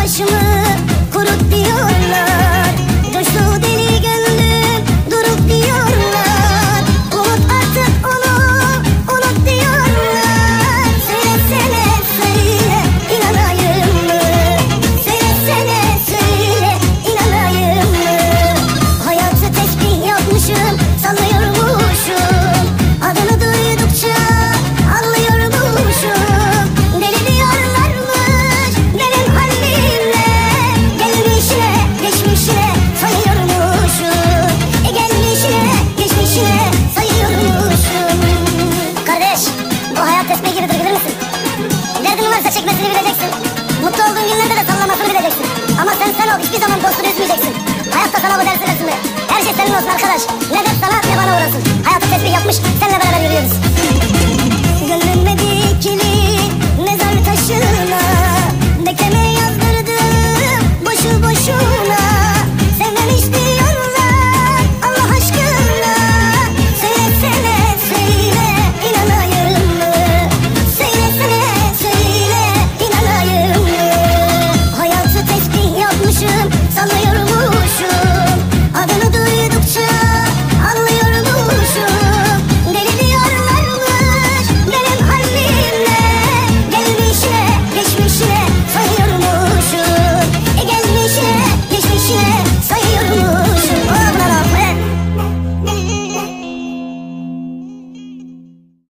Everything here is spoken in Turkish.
başımı kurut diyorlar. Coştu deli gönlüm durup diyorlar. Unut artık onu, unut diyorlar. Söylesene söyle inanayım mı? Söylesene söyle inanayım mı? Hayatı tesbih yapmışım, sallıyormuşum. Adını duydukça anlıyormuşum. Deli diyorlarmış benim halimle. Gelmişine geçmişine sayıyormuşum. Gelmişine geçmişine sayıyormuşum. Kardeş, bu hayat tesbih gibidir, bilir misin? Derdin varsa çekmesini bileceksin. Mutlu olduğun günlerde de sallamasını bileceksin. Ama sen ol, hiçbir zaman dostunu üzmeyeceksin. Hayatta sana bu dersi versin be. Her şey senin olsun arkadaş. Ne dert sana ne bana uğrasın. Hayatı tesbih yapmış, seninle beraber yürüyoruz. Gönlüme dikili